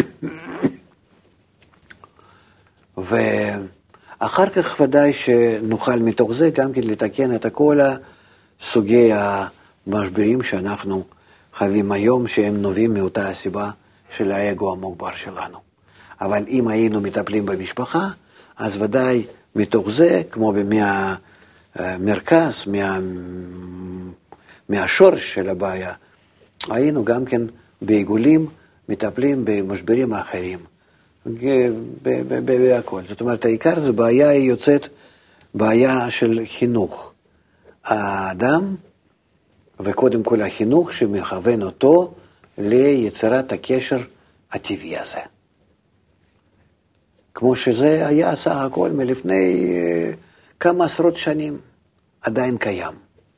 ואחר כך ודאי שנוכל מתוך זה גם כן לתקן את כל סוגי המשברים שאנחנו חווים היום, שהם נובעים מאותה הסיבה של האגו המוגבר שלנו. אבל אם היינו מטפלים במשפחה, אז ודאי מתוך זה, כמו מהמרכז, מה, מהשורש של הבעיה, היינו גם כן בעיגולים מטפלים במשברים האחרים. בהכל. זאת אומרת, העיקר זה בעיה היא יוצאת בעיה של חינוך. האדם, וקודם כל החינוך שמכוון אותו ליצירת הקשר הטבעי הזה. כמו שזה היה סך הכל מלפני כמה עשרות שנים, עדיין קיים.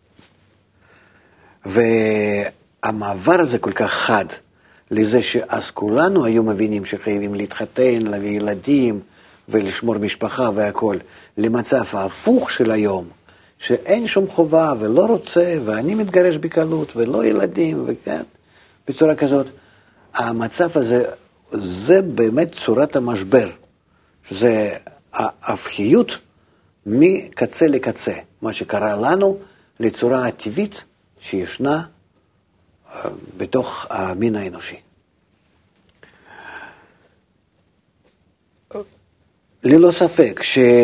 והמעבר הזה כל כך חד, לזה שאז כולנו היו מבינים שחייבים להתחתן, להביא ילדים ולשמור משפחה והכל, למצב ההפוך של היום, שאין שום חובה ולא רוצה, ואני מתגרש בקלות ולא ילדים, וכן, בצורה כזאת. המצב הזה, זה באמת צורת המשבר, שזה ההפכיות מקצה לקצה, מה שקרה לנו, לצורה הטבעית שישנה בתוך המין האנושי. ללא ספק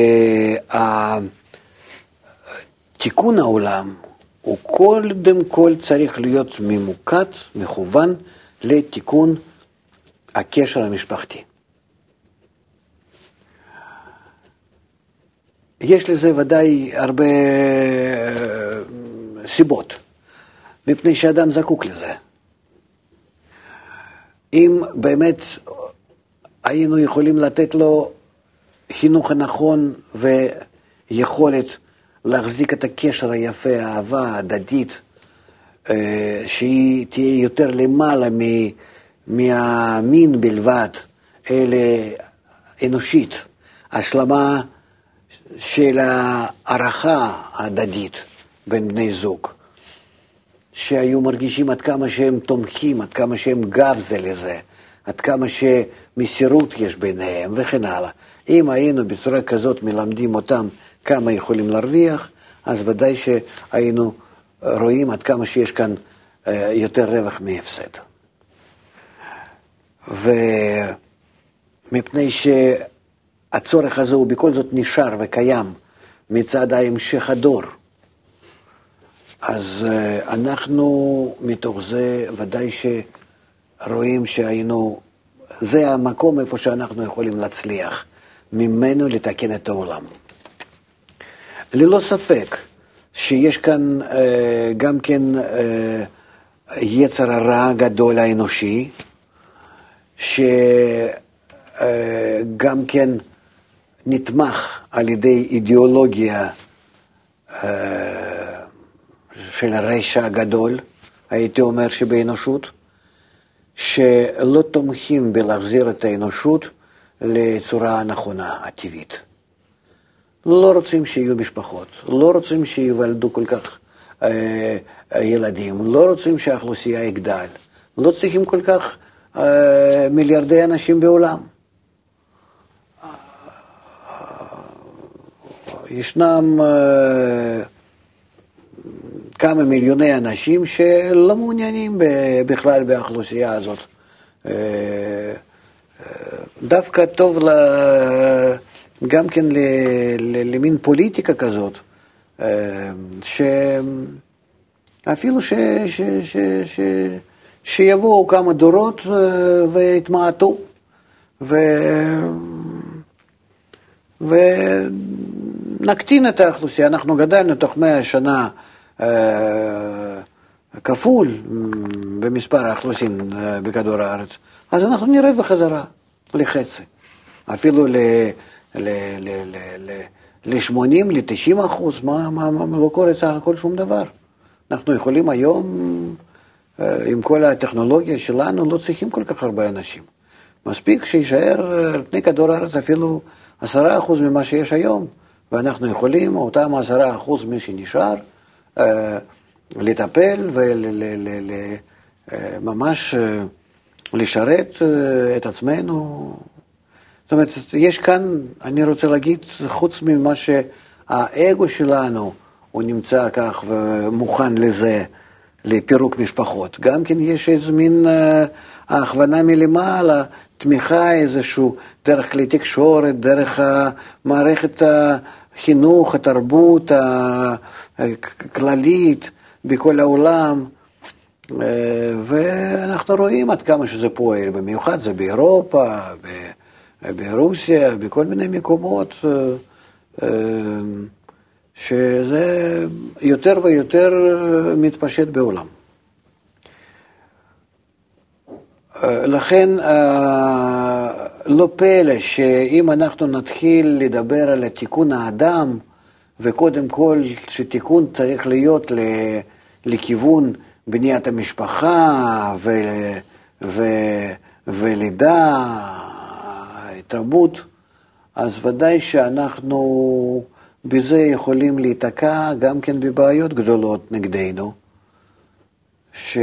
שהתיקון העולם הוא קודם כל צריך להיות ממוקד, מכוון לתיקון הקשר המשפחתי. יש לזה ודאי הרבה סיבות, מפני שאדם זקוק לזה. אם באמת היינו יכולים לתת לו חינוך הנכון ויכולת להחזיק את הקשר היפה, האהבה ההדדית, שהיא תהיה יותר למעלה מהמין בלבד, אלא אנושית, השלמה של הערכה ההדדית בין בני זוג, שהיו מרגישים עד כמה שהם תומכים, עד כמה שהם גב זה לזה, עד כמה שמסירות יש ביניהם וכן הלאה. אם היינו בצורה כזאת מלמדים אותם כמה יכולים להרוויח, אז ודאי שהיינו רואים עד כמה שיש כאן יותר רווח מהפסד. ומפני שהצורך הזה הוא בכל זאת נשאר וקיים מצד ההמשך הדור, אז אנחנו מתוך זה ודאי שרואים שהיינו, זה המקום איפה שאנחנו יכולים להצליח ממנו לתקן את העולם. ללא ספק שיש כאן גם כן יצר הרע גדול האנושי, שגם כן נתמך על ידי אידיאולוגיה של הרשע הגדול, הייתי אומר שבאנושות, שלא תומכים בלהחזיר את האנושות לצורה הנכונה, הטבעית. לא רוצים שיהיו משפחות, לא רוצים שיוולדו כל כך אה, ילדים, לא רוצים שהאוכלוסייה יגדל, לא צריכים כל כך אה, מיליארדי אנשים בעולם. ישנם אה, כמה מיליוני אנשים שלא מעוניינים בכלל באוכלוסייה הזאת. אה, אה, דווקא טוב ל... גם כן למין פוליטיקה כזאת, שאפילו ש, ש, ש, ש, שיבואו כמה דורות והתמעטו, ו, ונקטין את האוכלוסייה. אנחנו גדלנו תוך מאה שנה כפול במספר האוכלוסין בכדור הארץ, אז אנחנו נרד בחזרה לחצי, אפילו ל... ל-שמונים, ל-תשעים אחוז, מה, מה, מה, לא קורה סך הכל שום דבר. אנחנו יכולים היום, עם כל הטכנולוגיה שלנו, לא צריכים כל כך הרבה אנשים. מספיק שישאר על פני כדור הארץ אפילו עשרה אחוז ממה שיש היום, ואנחנו יכולים, אותם עשרה אחוז מי שנשאר, לטפל וממש לשרת את עצמנו. זאת אומרת, יש כאן, אני רוצה להגיד, חוץ ממה שהאגו שלנו, הוא נמצא כך ומוכן לזה, לפירוק משפחות. גם כן יש איזו מין הכוונה מלמעלה, תמיכה איזשהו, דרך כלי תקשורת, דרך מערכת החינוך, התרבות הכללית בכל העולם. ואנחנו רואים עד כמה שזה פועל, במיוחד זה באירופה, ב... ברוסיה, בכל מיני מקומות, שזה יותר ויותר מתפשט בעולם. לכן לא פלא שאם אנחנו נתחיל לדבר על תיקון האדם, וקודם כל שתיקון צריך להיות לכיוון בניית המשפחה ולידה, תרבות, אז ודאי שאנחנו בזה יכולים להתקע גם כן בבעיות גדולות נגדנו, ש...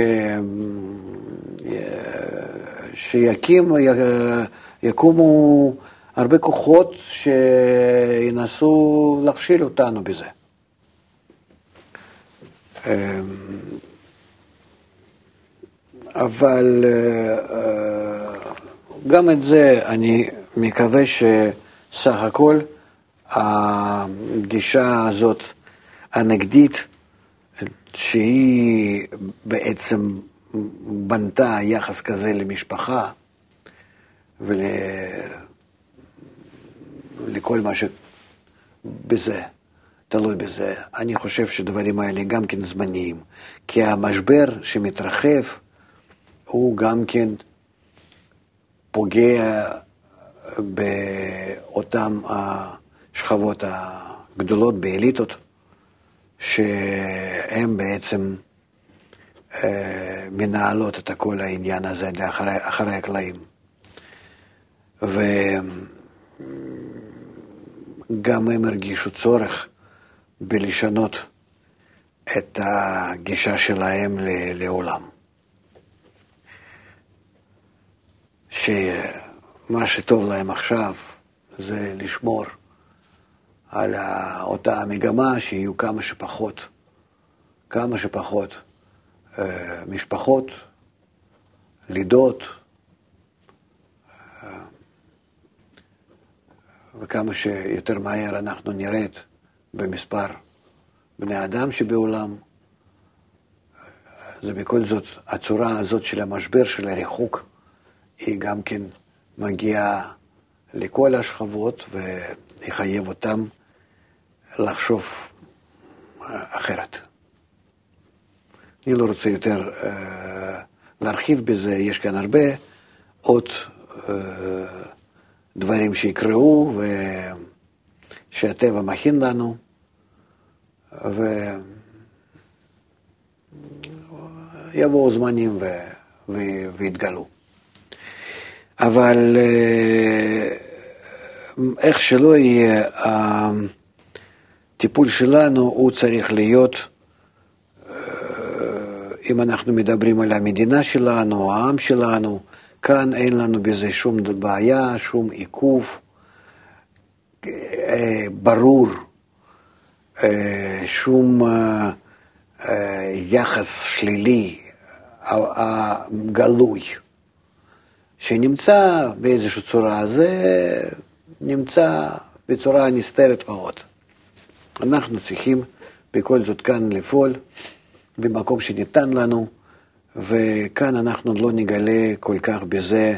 שיקים, יקומו הרבה כוחות ינסו להכשיל אותנו בזה. אבל גם את זה אני מקווה שסך הכל הגישה הזאת הנגדית, שהיא בעצם בנתה יחס כזה למשפחה ולכל מה שבזה, תלוי בזה. אני חושב שדברים האלה גם כן זמניים, כי המשבר שמתרחב הוא גם כן פוגע באותן השכבות הגדולות, באליטות, שהן בעצם מנהלות את כל העניין הזה לאחרי, אחרי הקלעים. וגם הם הרגישו צורך בלשנות את הגישה שלהם לעולם. שמה שטוב להם עכשיו זה לשמור על אותה המגמה שיהיו כמה שפחות, כמה שפחות אה, משפחות, לידות, אה, וכמה שיותר מהר אנחנו נרד במספר בני אדם שבעולם. זה בכל זאת, הצורה הזאת של המשבר של הריחוק, היא גם כן מגיעה לכל השכבות ויחייב אותם לחשוב אחרת. אני לא רוצה יותר uh, להרחיב בזה, יש כאן הרבה עוד uh, דברים שיקראו ושהטבע מכין לנו, ויבואו זמנים ו... ו... ויתגלו. אבל איך שלא יהיה, הטיפול שלנו הוא צריך להיות, אם אנחנו מדברים על המדינה שלנו, העם שלנו, כאן אין לנו בזה שום בעיה, שום עיכוב ברור, שום יחס שלילי, גלוי. שנמצא באיזושהי צורה, זה נמצא בצורה נסתרת מאוד. אנחנו צריכים בכל זאת כאן לפעול במקום שניתן לנו, וכאן אנחנו לא נגלה כל כך בזה,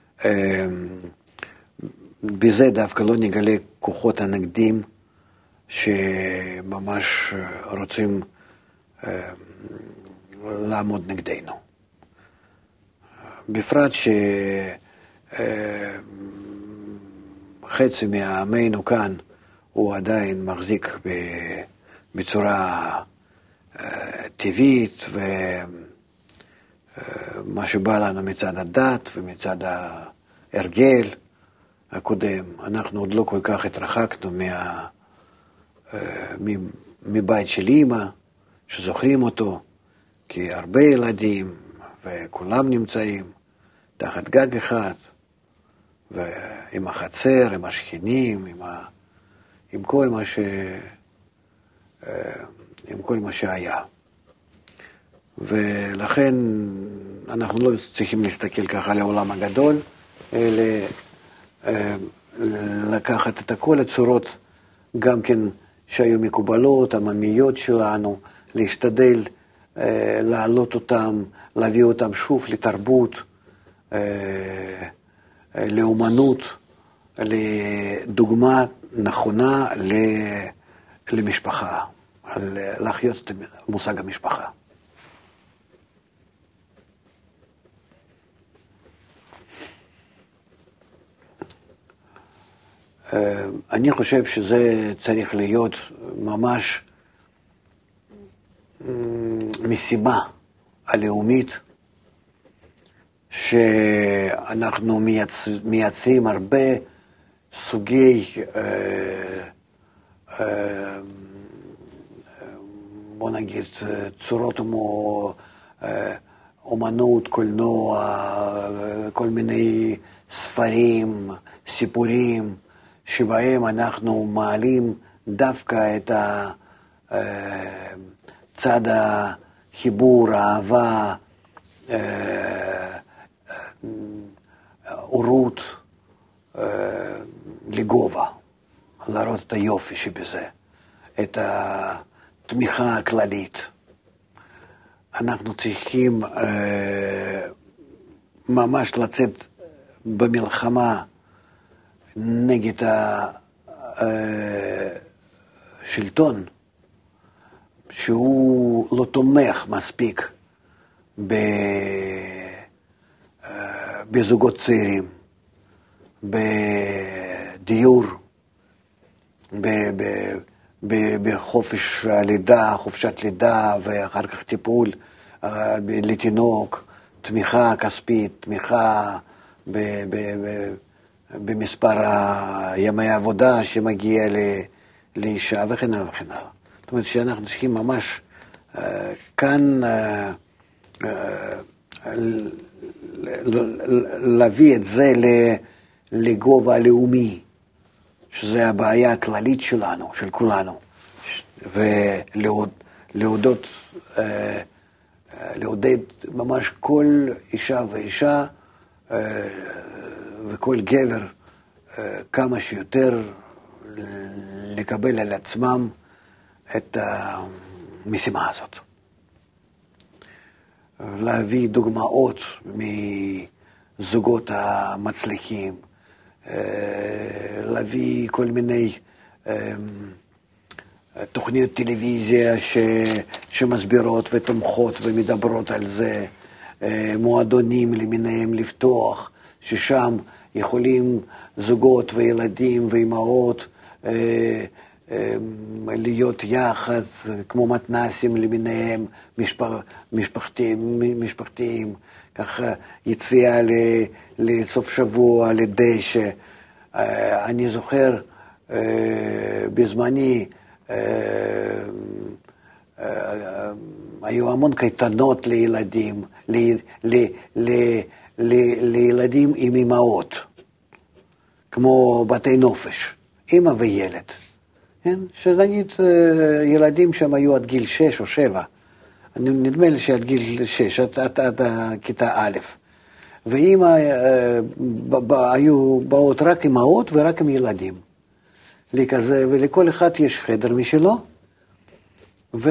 בזה דווקא לא נגלה כוחות הנגדים שממש רוצים לעמוד נגדנו. בפרט שחצי מעמנו כאן הוא עדיין מחזיק בצורה טבעית, ומה שבא לנו מצד הדת ומצד ההרגל הקודם, אנחנו עוד לא כל כך התרחקנו מה, מבית של אמא, שזוכרים אותו, כי הרבה ילדים וכולם נמצאים תחת גג אחד, ועם החצר, עם השכנים, עם, ה... עם כל מה ש... עם כל מה שהיה. ולכן אנחנו לא צריכים להסתכל ככה על העולם הגדול, אלא לקחת את כל הצורות גם כן שהיו מקובלות, הממיות שלנו, להשתדל להעלות אותם, להביא אותם שוב לתרבות, לאומנות, לדוגמה נכונה למשפחה, להחיות את מושג המשפחה. אני חושב שזה צריך להיות ממש משימה הלאומית, שאנחנו מייצ... מייצרים הרבה סוגי אה, אה, בוא נגיד צורות כמו אה, אומנות, קולנוע, כל מיני ספרים, סיפורים שבהם אנחנו מעלים דווקא את צד החיבור, האהבה, אורות, לגובה, להראות את היופי שבזה, את התמיכה הכללית. אנחנו צריכים ממש לצאת במלחמה נגד השלטון, שהוא לא תומך מספיק בזוגות צעירים, בדיור, בחופש הלידה, חופשת לידה, ואחר כך טיפול לתינוק, תמיכה כספית, תמיכה במספר ימי העבודה שמגיע לאישה וכן הלאה וכן הלאה. זאת אומרת שאנחנו צריכים ממש כאן להביא את זה לגובה הלאומי, שזה הבעיה הכללית שלנו, של כולנו, ולהודות, לעודד ממש כל אישה ואישה וכל גבר כמה שיותר לקבל על עצמם את המשימה הזאת. להביא דוגמאות מזוגות המצליחים, להביא כל מיני תוכניות טלוויזיה ש, שמסבירות ותומכות ומדברות על זה, מועדונים למיניהם לפתוח, ששם יכולים זוגות וילדים ואימהות להיות יחד, כמו מתנסים למיניהם, משפח, משפחתיים, משפחתיים, ככה יציאה לסוף שבוע, לדשא. אני זוכר בזמני, היו המון קייטנות לילדים, ל, ל, ל, ל, לילדים עם אמהות, כמו בתי נופש, אמא וילד. כן? שנגיד ילדים שם היו עד גיל שש או שבע, נדמה לי שעד גיל שש, עד, עד, עד כיתה א', ואמא היו באות רק אמהות ורק עם ילדים, לכזה, ולכל אחד יש חדר משלו, ו,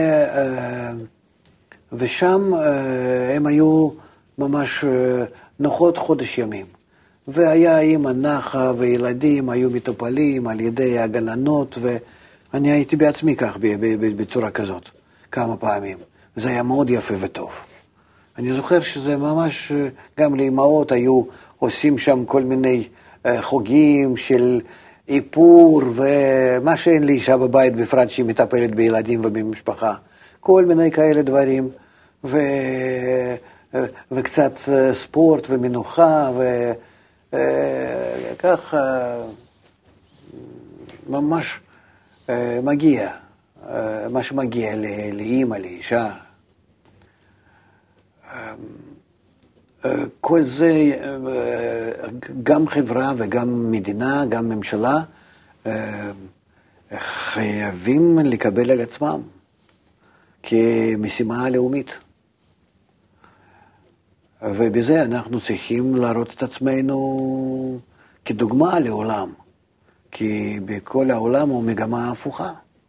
ושם הם היו ממש נוחות חודש ימים. והיה אימא נחה וילדים היו מטופלים על ידי הגננות, ואני הייתי בעצמי כך בצורה כזאת כמה פעמים. זה היה מאוד יפה וטוב. אני זוכר שזה ממש, גם לאמהות היו עושים שם כל מיני חוגים של איפור, ומה שאין לאישה בבית בפרט שהיא מטפלת בילדים ובמשפחה. כל מיני כאלה דברים, ו... וקצת ספורט ומנוחה, ו... כך ממש מגיע, מה שמגיע לאמא, לאישה. כל זה, גם חברה וגם מדינה, גם ממשלה, חייבים לקבל על עצמם כמשימה לאומית. ובזה אנחנו צריכים להראות את עצמנו כדוגמה לעולם, כי בכל העולם הוא מגמה הפוכה.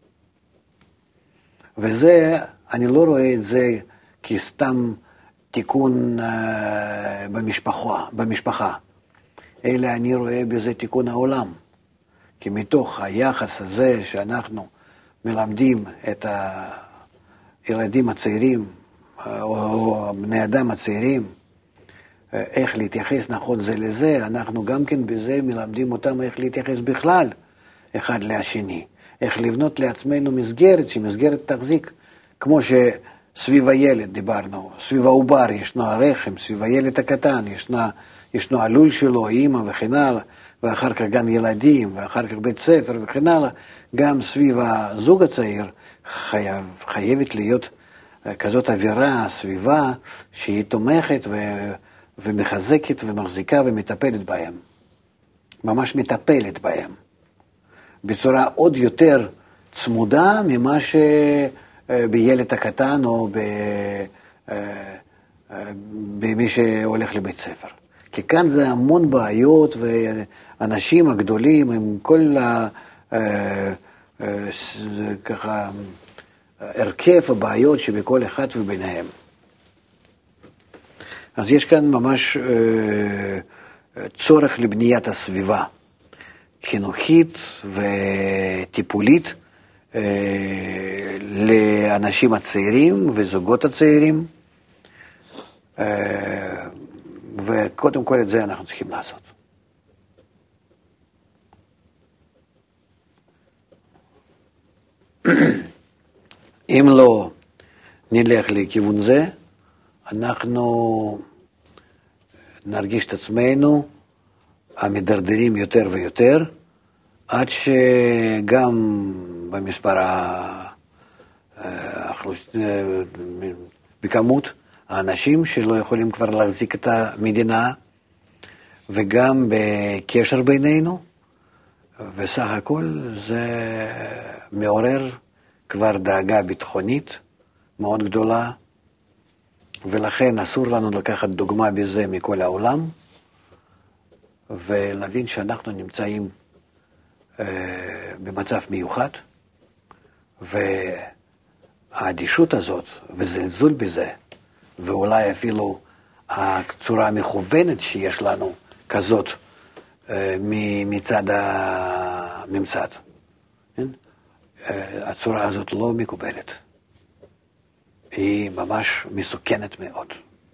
וזה, אני לא רואה את זה כסתם תיקון במשפחה, במשפחה, אלא אני רואה בזה תיקון העולם. כי מתוך היחס הזה שאנחנו מלמדים את הילדים הצעירים, או בני אדם הצעירים, איך להתייחס נכון זה לזה, אנחנו גם כן בזה מלמדים אותם איך להתייחס בכלל אחד לשני, איך לבנות לעצמנו מסגרת, שמסגרת תחזיק, כמו שסביב הילד דיברנו, סביב העובר ישנו הרחם, סביב הילד הקטן ישנה, ישנו הלול שלו, אימא וכן הלאה, ואחר כך גם ילדים, ואחר כך בית ספר וכן הלאה, גם סביב הזוג הצעיר חייב, חייבת להיות כזאת אווירה, סביבה, שהיא תומכת ו... ומחזקת ומחזיקה ומטפלת בהם. ממש מטפלת בהם, בצורה עוד יותר צמודה ממה שבילד הקטן או במי שהולך לבית ספר. כי כאן זה המון בעיות, ואנשים הגדולים עם כל ה... ככה הרכב הבעיות שבכל אחד וביניהם. אז יש כאן ממש צורך לבניית הסביבה חינוכית וטיפולית לאנשים הצעירים וזוגות הצעירים, וקודם כל את זה אנחנו צריכים לעשות. אם לא נלך לכיוון זה, אנחנו נרגיש את עצמנו המדרדרים יותר ויותר, עד שגם במספר בכמות האנשים שלא יכולים כבר להחזיק את המדינה, וגם בקשר בינינו, וסך הכל זה מעורר כבר דאגה ביטחונית מאוד גדולה, ולכן אסור לנו לקחת דוגמה בזה מכל העולם, ולהבין שאנחנו נמצאים אה, במצב מיוחד, והאדישות הזאת וזלזול בזה, ואולי אפילו הצורה המכוונת שיש לנו כזאת אה, מצד הממסד, כן? אה, הצורה הזאת לא מקובלת. היא ממש מסוכנת מאוד.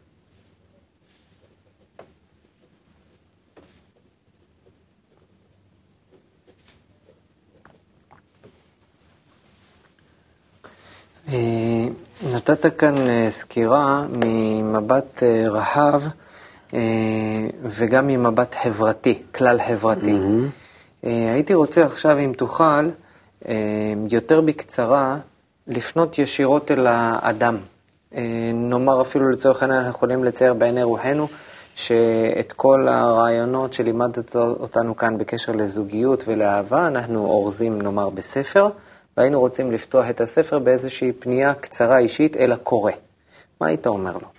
נתת כאן סקירה ממבט רחב וגם ממבט חברתי, כלל חברתי. Mm-hmm. הייתי רוצה עכשיו, אם תוכל, יותר בקצרה, לפנות ישירות אל האדם. נאמר אפילו לצורך העניין, אנחנו יכולים לצייר בעיני רוחנו, שאת כל הרעיונות שלימדת אותנו כאן בקשר לזוגיות ולאהבה, אנחנו אורזים נאמר בספר, והיינו רוצים לפתוח את הספר באיזושהי פנייה קצרה אישית אל הקורא. מה היית אומר לו?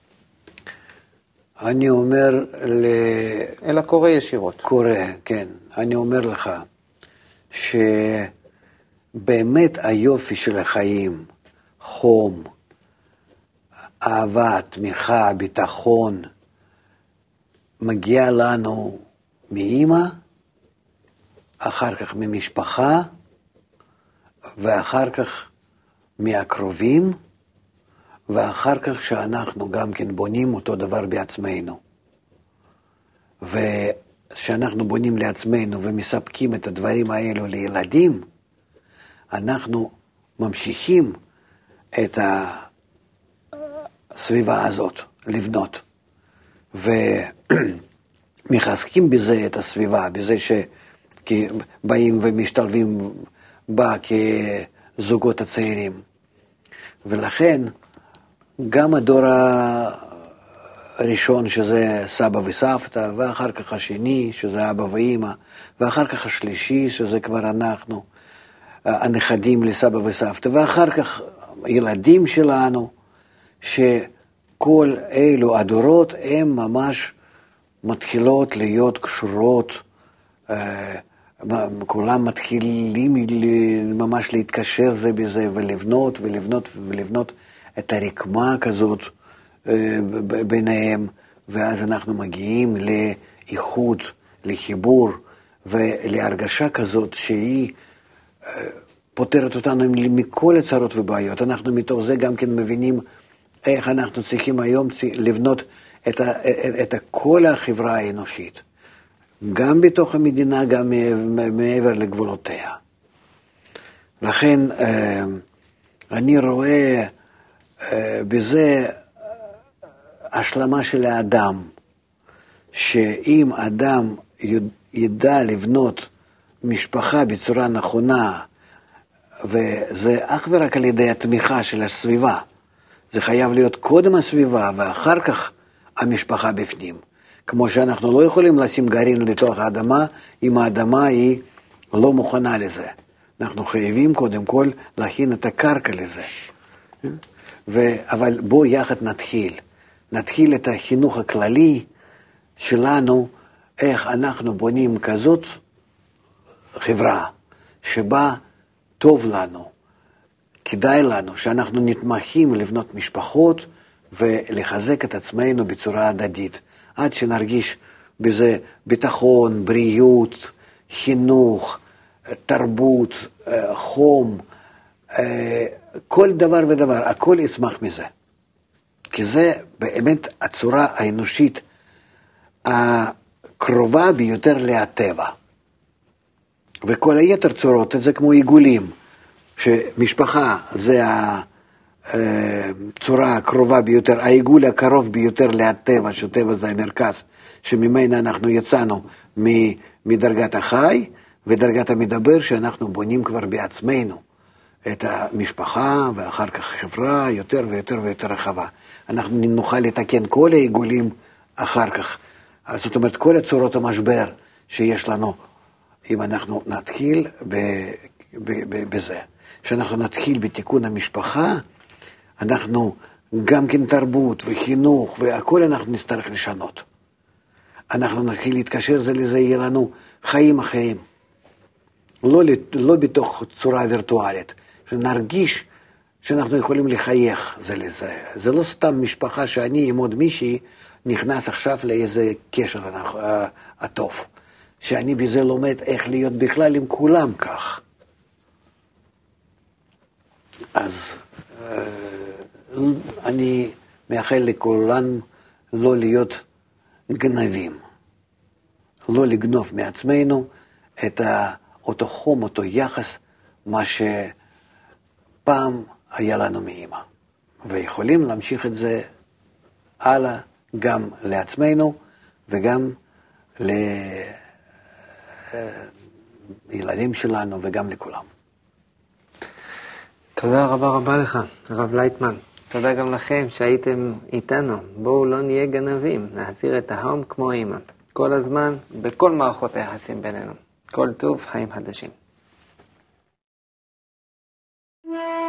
אני אומר ל... אל הקורא ישירות. קורא, כן. אני אומר לך שבאמת היופי של החיים, חום, אהבה, תמיכה, ביטחון, מגיע לנו מאמא, אחר כך ממשפחה, ואחר כך מהקרובים, ואחר כך שאנחנו גם כן בונים אותו דבר בעצמנו. ושאנחנו בונים לעצמנו ומספקים את הדברים האלו לילדים, אנחנו ממשיכים את הסביבה הזאת לבנות. ומחזקים בזה את הסביבה, בזה שבאים ומשתלבים בה כזוגות הצעירים. ולכן גם הדור הראשון שזה סבא וסבתא, ואחר כך השני שזה אבא ואמא, ואחר כך השלישי שזה כבר אנחנו, הנכדים לסבא וסבתא, ואחר כך ילדים שלנו, שכל אלו הדורות הם ממש מתחילות להיות קשורות, כולם מתחילים ממש להתקשר זה בזה ולבנות ולבנות ולבנות את הרקמה כזאת ביניהם, ואז אנחנו מגיעים לאיחוד, לחיבור ולהרגשה כזאת שהיא פותרת אותנו מכל הצרות ובעיות. אנחנו מתוך זה גם כן מבינים איך אנחנו צריכים היום לבנות את, ה, את כל החברה האנושית, גם בתוך המדינה, גם מעבר לגבולותיה. לכן אני רואה בזה השלמה של האדם, שאם אדם ידע לבנות משפחה בצורה נכונה, וזה אך ורק על ידי התמיכה של הסביבה, זה חייב להיות קודם הסביבה ואחר כך המשפחה בפנים. כמו שאנחנו לא יכולים לשים גרעין לתוך האדמה, אם האדמה היא לא מוכנה לזה. אנחנו חייבים קודם כל להכין את הקרקע לזה. ו... אבל בוא יחד נתחיל. נתחיל את החינוך הכללי שלנו, איך אנחנו בונים כזאת חברה, שבה טוב לנו, כדאי לנו, שאנחנו נתמכים לבנות משפחות ולחזק את עצמנו בצורה הדדית, עד שנרגיש בזה ביטחון, בריאות, חינוך, תרבות, חום, כל דבר ודבר, הכל יצמח מזה. כי זה באמת הצורה האנושית הקרובה ביותר לטבע. וכל היתר צורות, זה כמו עיגולים, שמשפחה זה הצורה הקרובה ביותר, העיגול הקרוב ביותר לטבע, שטבע זה המרכז, שממנה אנחנו יצאנו מדרגת החי, ודרגת המדבר שאנחנו בונים כבר בעצמנו, את המשפחה ואחר כך חברה יותר ויותר ויותר רחבה. אנחנו נוכל לתקן כל העיגולים אחר כך. זאת אומרת, כל הצורות המשבר שיש לנו, אם אנחנו נתחיל ב, ב, ב, בזה. שאנחנו נתחיל בתיקון המשפחה, אנחנו גם כן תרבות וחינוך והכל אנחנו נצטרך לשנות. אנחנו נתחיל להתקשר זה לזה, יהיה לנו חיים אחרים. לא, לא בתוך צורה וירטואלית, שנרגיש שאנחנו יכולים לחייך זה לזה. זה לא סתם משפחה שאני עם עוד מישהי נכנס עכשיו לאיזה קשר הטוב. שאני בזה לומד איך להיות בכלל עם כולם כך. אז אני מאחל לכולם לא להיות גנבים. לא לגנוב מעצמנו את אותו חום, אותו יחס, מה שפעם היה לנו מאמא. ויכולים להמשיך את זה הלאה גם לעצמנו וגם לילדים שלנו וגם לכולם. תודה רבה רבה לך, הרב לייטמן. תודה גם לכם שהייתם איתנו. בואו לא נהיה גנבים, נחזיר את ההום כמו אמא. כל הזמן, בכל מערכות היחסים בינינו. כל טוב, חיים חדשים.